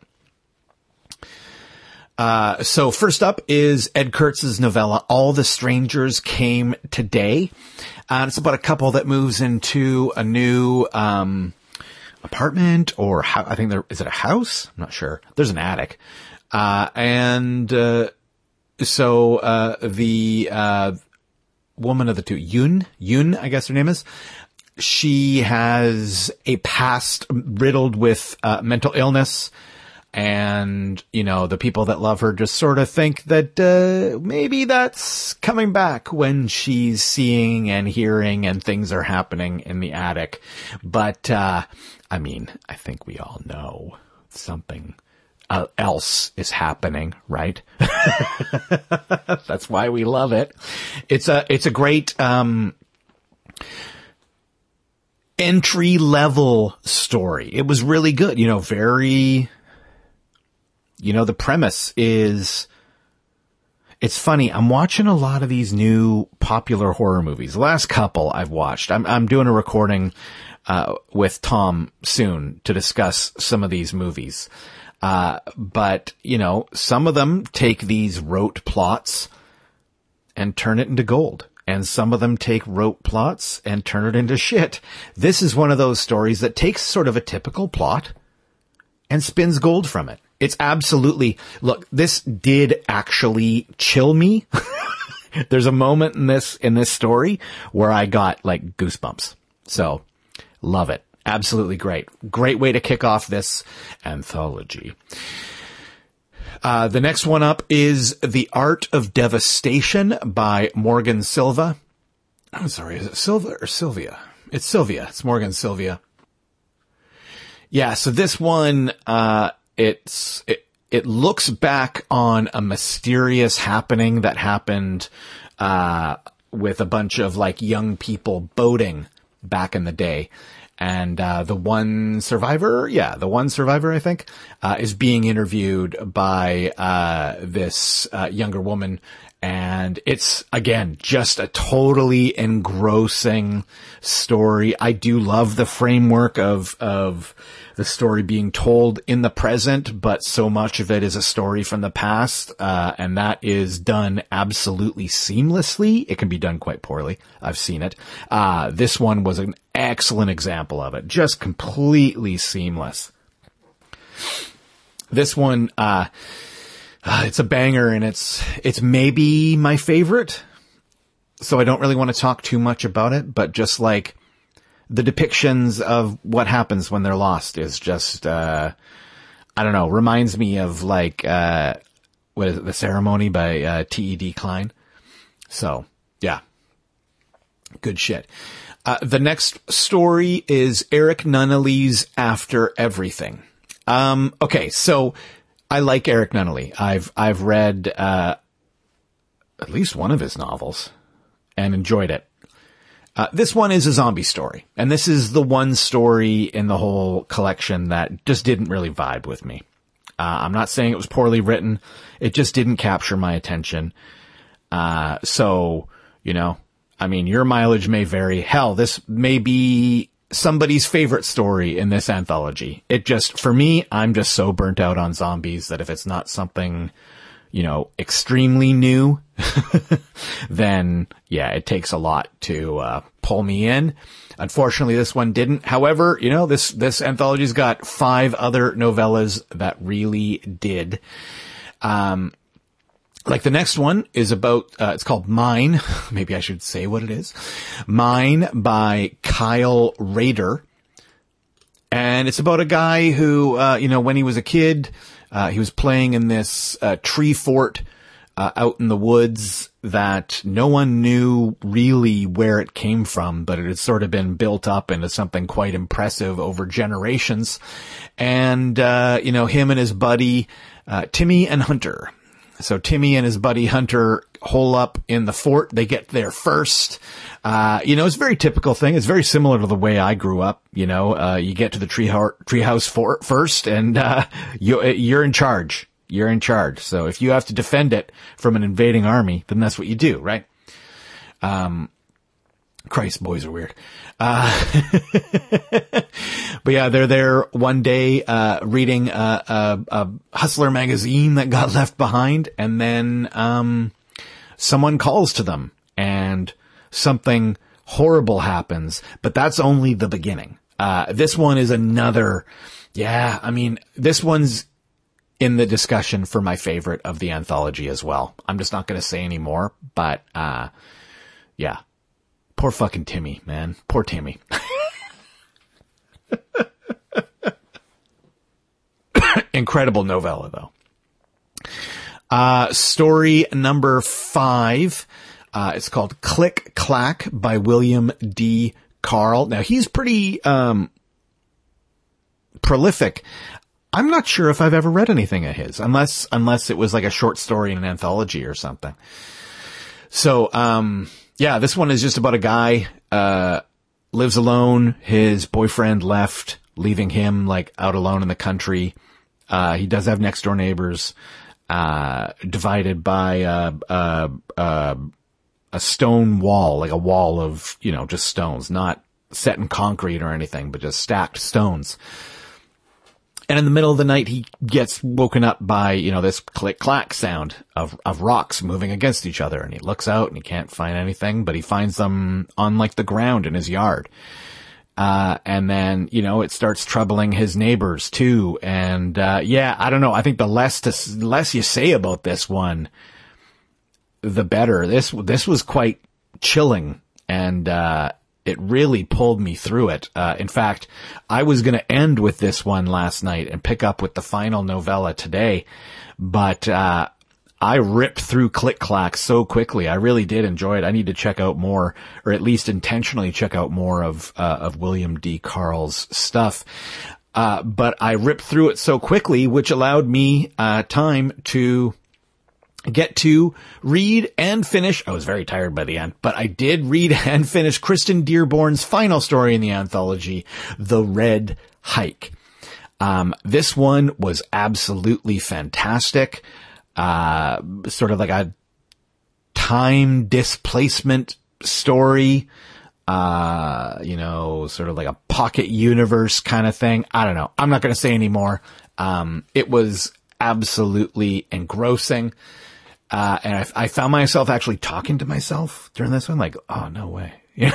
Uh, so first up is Ed Kurtz's novella, All the Strangers Came Today. Uh, it's about a couple that moves into a new, um, apartment or ho- I think there, is it a house? I'm not sure. There's an attic. Uh, and, uh, so, uh, the, uh, woman of the two, Yoon, Yoon, I guess her name is, she has a past riddled with, uh, mental illness. And, you know, the people that love her just sort of think that, uh, maybe that's coming back when she's seeing and hearing and things are happening in the attic. But, uh, I mean, I think we all know something uh, else is happening, right? That's why we love it. It's a, it's a great, um, entry level story. It was really good, you know, very, you know, the premise is, it's funny. I'm watching a lot of these new popular horror movies. The last couple I've watched, I'm, I'm doing a recording, uh, with Tom soon to discuss some of these movies. Uh, but, you know, some of them take these rote plots and turn it into gold. And some of them take rote plots and turn it into shit. This is one of those stories that takes sort of a typical plot and spins gold from it. It's absolutely, look, this did actually chill me. There's a moment in this, in this story where I got like goosebumps. So love it. Absolutely great. Great way to kick off this anthology. Uh, the next one up is The Art of Devastation by Morgan Silva. I'm sorry, is it Silva or Sylvia? It's Sylvia. It's Morgan Sylvia. Yeah, so this one, uh, it's, it, it looks back on a mysterious happening that happened, uh, with a bunch of like young people boating back in the day. And, uh, the one survivor, yeah, the one survivor, I think, uh, is being interviewed by, uh, this, uh, younger woman. And it's, again, just a totally engrossing story. I do love the framework of, of the story being told in the present, but so much of it is a story from the past. Uh, and that is done absolutely seamlessly. It can be done quite poorly. I've seen it. Uh, this one was an excellent example of it. Just completely seamless. This one, uh, Uh, it's a banger, and it's, it's maybe my favorite. So I don't really want to talk too much about it, but just like the depictions of what happens when they're lost is just, uh, I don't know, reminds me of like, uh, what is it? The Ceremony by, uh, T E D Klein. So yeah, good shit. Uh, the next story is Eric Nunnally's After Everything. Um, okay, so I like Eric Nunnally. I've, I've read, uh, at least one of his novels and enjoyed it. Uh, this one is a zombie story, and this is the one story in the whole collection that just didn't really vibe with me. Uh, I'm not saying it was poorly written. It just didn't capture my attention. Uh, so, you know, I mean, your mileage may vary. Hell, this may be somebody's favorite story in this anthology. It just, for me, I'm just so burnt out on zombies that if it's not something, you know, extremely new, then yeah, it takes a lot to, uh, pull me in. Unfortunately, this one didn't. However, you know, this, this anthology's got five other novellas that really did. Um, like the next one is about, uh, it's called Mine. Maybe I should say what it is. Mine by Kyle Rader. And it's about a guy who, uh, you know, when he was a kid, uh, he was playing in this, uh, tree fort, uh, out in the woods that no one knew really where it came from, but it had sort of been built up into something quite impressive over generations. And, uh, you know, him and his buddy, uh, Timmy and Hunter. So Timmy and his buddy Hunter hole up in the fort. They get there first. Uh, you know, it's a very typical thing. It's very similar to the way I grew up. You know, uh, you get to the tree treehouse fort first and, uh, you, you're in charge. You're in charge. So if you have to defend it from an invading army, then that's what you do, right? Um, Christ, boys are weird. Uh, but yeah, they're there one day, uh, reading a, a, a Hustler magazine that got left behind. And then, um, someone calls to them and something horrible happens, but that's only the beginning. Uh, this one is another, yeah, I mean, this one's in the discussion for my favorite of the anthology as well. I'm just not going to say any more, but, uh, yeah. Poor fucking Timmy, man. Poor Timmy. Incredible novella, though. Uh, story number five. Uh, it's called Click Clack by William D. Carl. Now, he's pretty, um, prolific. I'm not sure if I've ever read anything of his, unless, unless it was like a short story in an anthology or something. So, um, yeah, this one is just about a guy, uh, lives alone. His boyfriend left, leaving him like out alone in the country. Uh, he does have next door neighbors, uh, divided by, uh, uh, uh, a stone wall, like a wall of, you know, just stones, not set in concrete or anything, but just stacked stones. And in the middle of the night, he gets woken up by, you know, this click-clack sound of, of rocks moving against each other. And he looks out and he can't find anything, but he finds them on like the ground in his yard. Uh, and then, you know, it starts troubling his neighbors too. And, uh, yeah, I don't know. I think the less to, less you say about this one, the better. This, this was quite chilling. And, uh, it really pulled me through it. Uh, in fact, I was going to end with this one last night and pick up with the final novella today, but, uh, I ripped through Click Clack so quickly. I really did enjoy it. I need to check out more, or at least intentionally check out more of, uh, of William D. Carl's stuff. Uh, but I ripped through it so quickly, which allowed me, uh, time to get to read and finish. I was very tired by the end, but I did read and finish Kristen Dearborn's final story in the anthology, The Red Hike. Um, this one was absolutely fantastic. Uh, sort of like a time displacement story. Uh, you know, sort of like a pocket universe kind of thing. I don't know. I'm not going to say any more. Um, it was absolutely engrossing. Uh, and I, I found myself actually talking to myself during this one, like, oh, no way.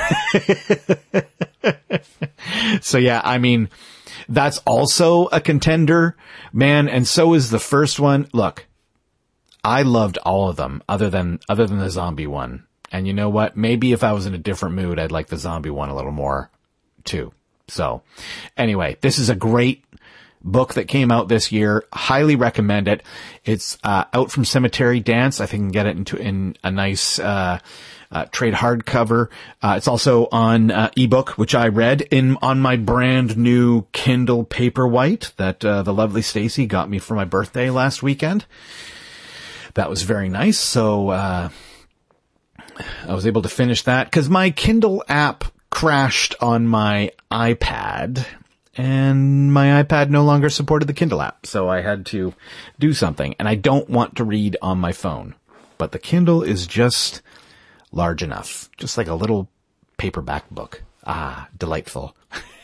So yeah, I mean, that's also a contender, man. And so is the first one. Look, I loved all of them other than, other than the zombie one. And you know what? Maybe if I was in a different mood, I'd like the zombie one a little more too. So anyway, this is a great book that came out this year. Highly recommend it. It's, uh, out from Cemetery Dance. I think you can get it into, in a nice, uh, uh, trade hardcover. Uh, it's also on, uh, ebook, which I read in, on my brand new Kindle Paperwhite that, uh, the lovely Stacy got me for my birthday last weekend. That was very nice. So, uh, I was able to finish that because my Kindle app crashed on my iPad and my iPad no longer supported the Kindle app. So I had to do something, and I don't want to read on my phone, but the Kindle is just large enough, just like a little paperback book. Ah, delightful.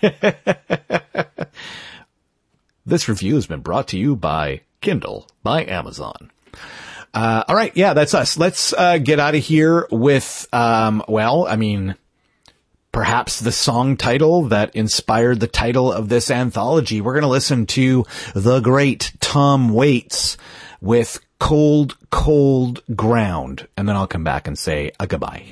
This review has been brought to you by Kindle by Amazon. Uh, all right. Yeah, that's us. Let's, uh, get out of here with, um, well, I mean, perhaps the song title that inspired the title of this anthology. We're going to listen to the great Tom Waits with Cold, Cold Ground. And then I'll come back and say a goodbye.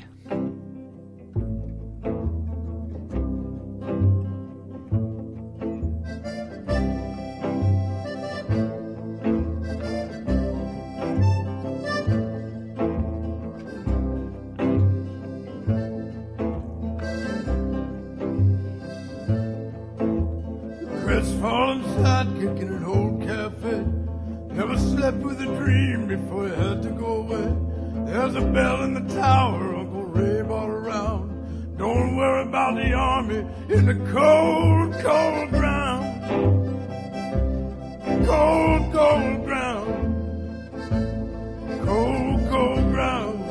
Crestfallen sidekick in an old cafe. Never slept with a dream before he had to go away. There's a bell in the tower Uncle Ray brought around. Don't worry about the army in the cold, cold ground. Cold, cold ground. Cold, cold ground.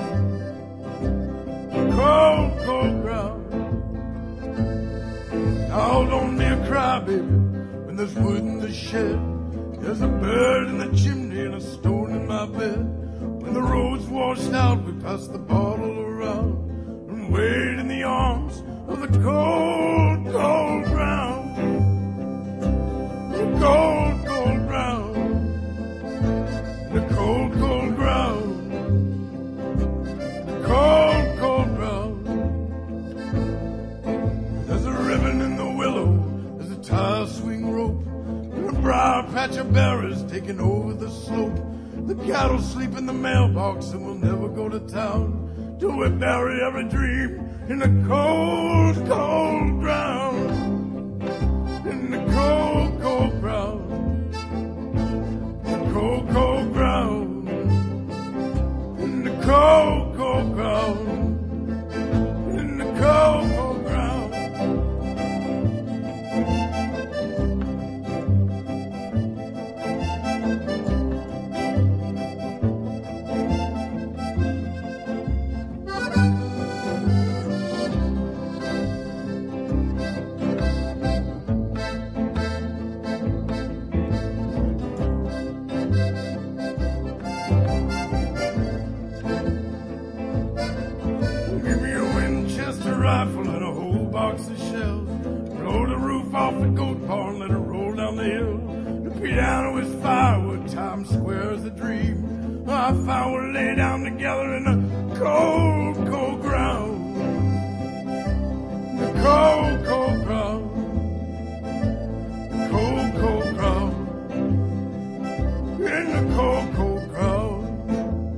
Cold, cold ground. Now don't be a crybaby. There's wood in the shed, there's a bird in the chimney and a stone in my bed. When the road's washed out, we pass the bottle around and wait in the arms of the cold, cold ground. The cold, cold ground. The cold, cold ground. The cold, cold ground. There's a ribbon in the willow, there's a tire swing rope, and a briar patch of berries taking over the slope. The cattle sleep in the mailbox and we'll never go to town till we bury every dream in the cold, cold ground. In the cold, cold ground. The cold, cold ground. In the cold, cold ground. In the cold, cold ground. Rifle and a whole box of shells. Blow the roof off the goat barn, let it roll down the hill. The piano is firewood, Times Square is a dream. I found we'll lay down together in the cold, cold ground. The cold, cold ground. The cold, cold ground. In the cold, cold ground.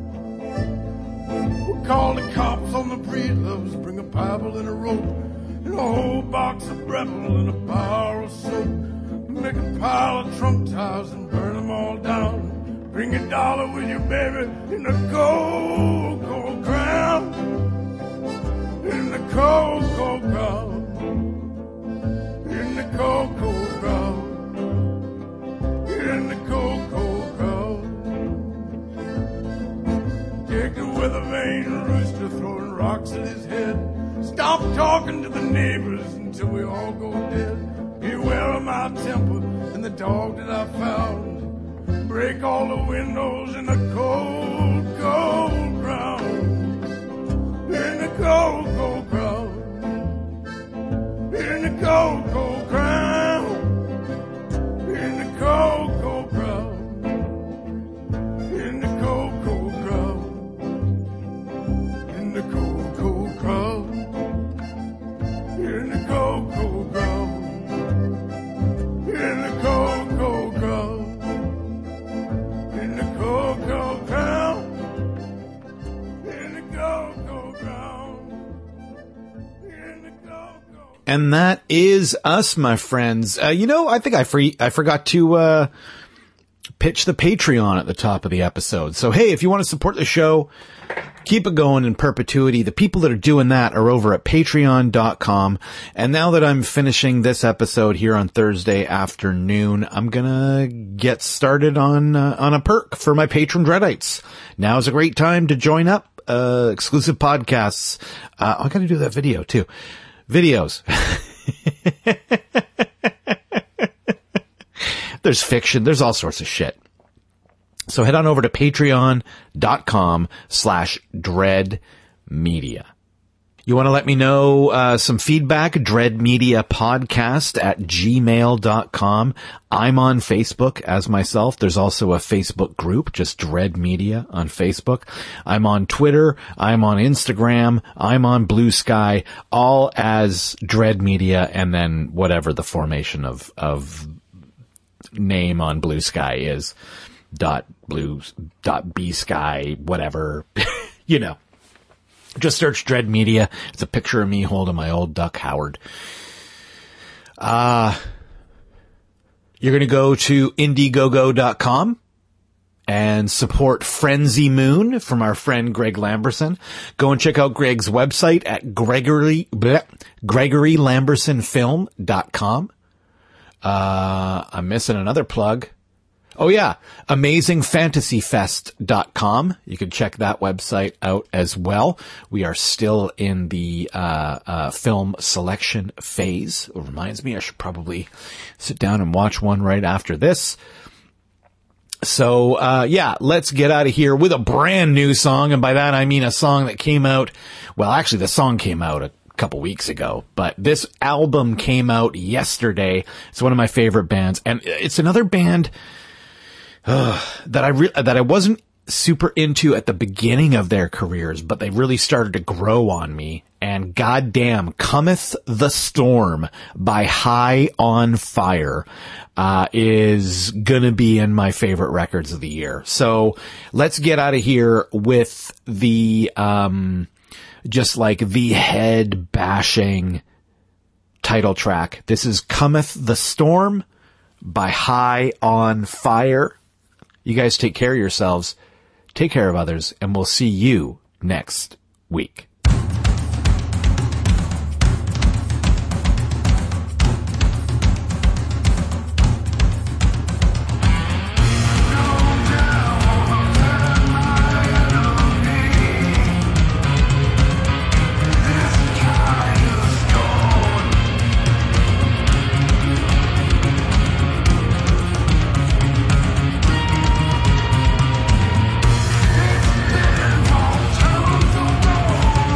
We'll call the cops on the breedloves, bring a Bible and a rope, and a whole box of Breville and a bar of soap. Make a pile of trunk tires and burn them all down. Bring a dollar with you, baby, in the cold, cold ground. In the cold, cold ground. In the cold, cold ground. In the cold, cold ground. Take the weather vane rooster throwing rocks at his head. Stop talking to the neighbors until we all go dead. Beware of my temper and the dog that I found. Break all the windows in the cold, cold ground. In the cold, cold ground. In the cold, cold ground. In the cold, cold ground. In the cold, cold ground. In the cold, cold ground. In the cold, cold ground. In the cold, cold ground. In the cold, cold ground. In the cold, cold ground. In the cold, cold. And that is us, my friends. Uh, you know, I think I free, I forgot to, uh, pitch the Patreon at the top of the episode. So, hey, if you want to support the show, keep it going in perpetuity. The people that are doing that are over at patreon dot com. And now that I'm finishing this episode here on Thursday afternoon, I'm gonna get started on, uh, on a perk for my patron Dreadites. Now is a great time to join up, uh, exclusive podcasts. Uh, I gotta do that video too. Videos. There's fiction. There's all sorts of shit. So head on over to patreon dot com slash dread media. You want to let me know uh, some feedback? dreadmediapodcast at gmail dot com. I'm on Facebook as myself. There's also a Facebook group, just Dread Media on Facebook. I'm on Twitter. I'm on Instagram. I'm on Blue Sky, all as Dread Media, and then whatever the formation of of name on Blue Sky is. Dot blue dot b sky whatever. You know. Just search Dread Media. It's a picture of me holding my old duck Howard. Uh, you're going to go to indiegogo dot com and support Frenzy Moon from our friend Greg Lamberson. Go and check out Greg's website at Gregory, bleh, gregory lamberson film dot com. Uh, I'm missing another plug. Oh yeah, amazing fantasy fest dot com. You can check that website out as well. We are still in the uh, uh film selection phase. It reminds me I should probably sit down and watch one right after this. So uh yeah, let's get out of here with a brand new song, and by that I mean a song that came out, well actually the song came out a couple weeks ago, but this album came out yesterday. It's one of my favorite bands, and it's another band Uh, that I re- that I wasn't super into at the beginning of their careers, but they really started to grow on me. And goddamn, Cometh the Storm by High on Fire uh is gonna be in my favorite records of the year. So let's get out of here with the um just like the head bashing title track. This is Cometh the Storm by High on Fire. You guys take care of yourselves, take care of others, and we'll see you next week. It's been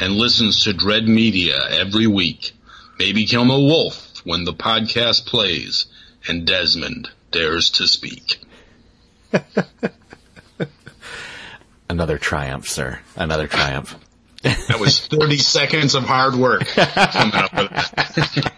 and listens to Dread Media every week. Maybe become a wolf when the podcast plays and Desmond dares to speak. Another triumph, sir. Another triumph. That was thirty seconds of hard work coming up with that.